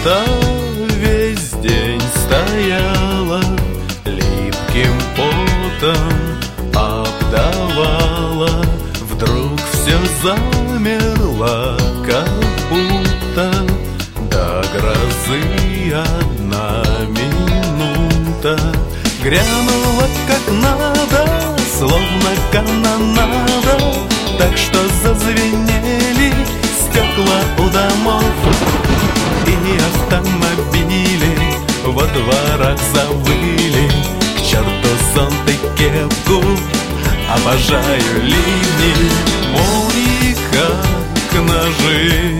будто весь день стояла, липким потом обдавала. Вдруг все замерло, как будто до грозы одна минута. Грянула как надо, словно канонада, так что зазвенели стекла у домов. И автомобили во дворах завыли. К черту зонт и кепку, обожаю ливни. Молнии, как ножи,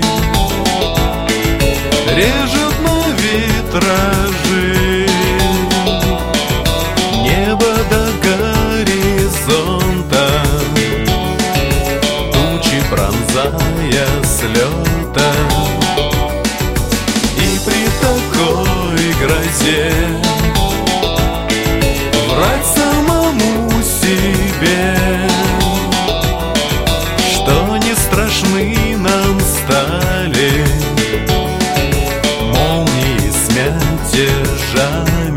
режут на витражи. Небо до горизонта, тучи пронзая с лета. И при такой грозе врать самому себе, что не страшны нам стали молнии с мятежами.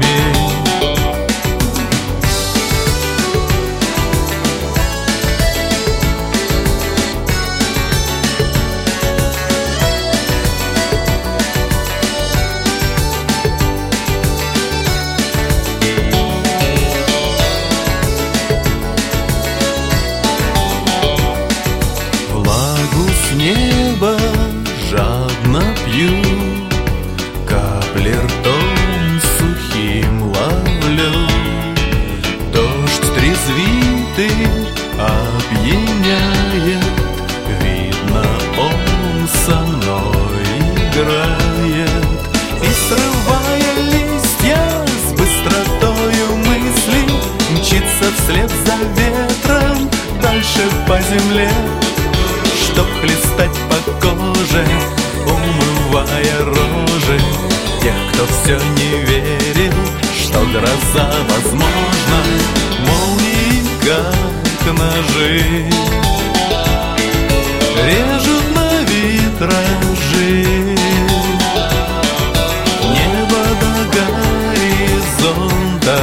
Небо жадно пью, капли ртом сухим ловлю. Дождь трезвит и опьяняет, видно, он со мной играет. И срывая листья с быстротою мысли, мчится вслед за ветром дальше по земле, чтоб хлестать по коже, умывая рожи тех, кто все не верил, что гроза возможна. Молнии, как ножи, режут на витражи. Небо до горизонта,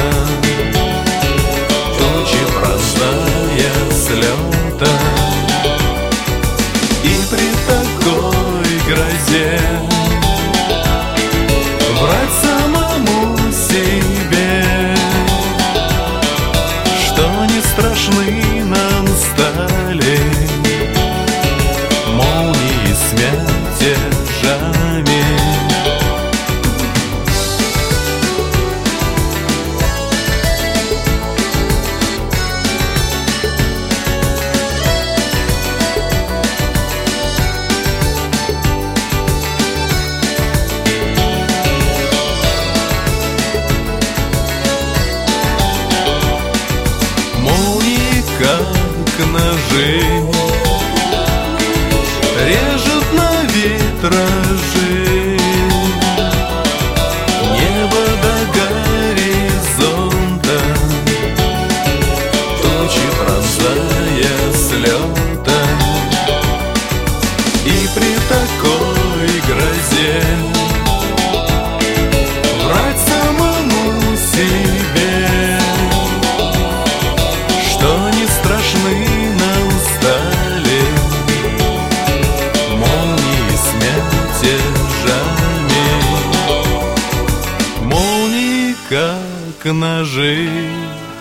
тучи простая с лета. И при такой грозе врать самому себе, что не страшны нам стали молнии с мятежами. Как ножи, режут на витражи. Небо до горизонта, тучи пронзая с лета. И при такой грозе врать самому себе, что не страшны нам стали молнии с мятежами. Молнии, как ножи,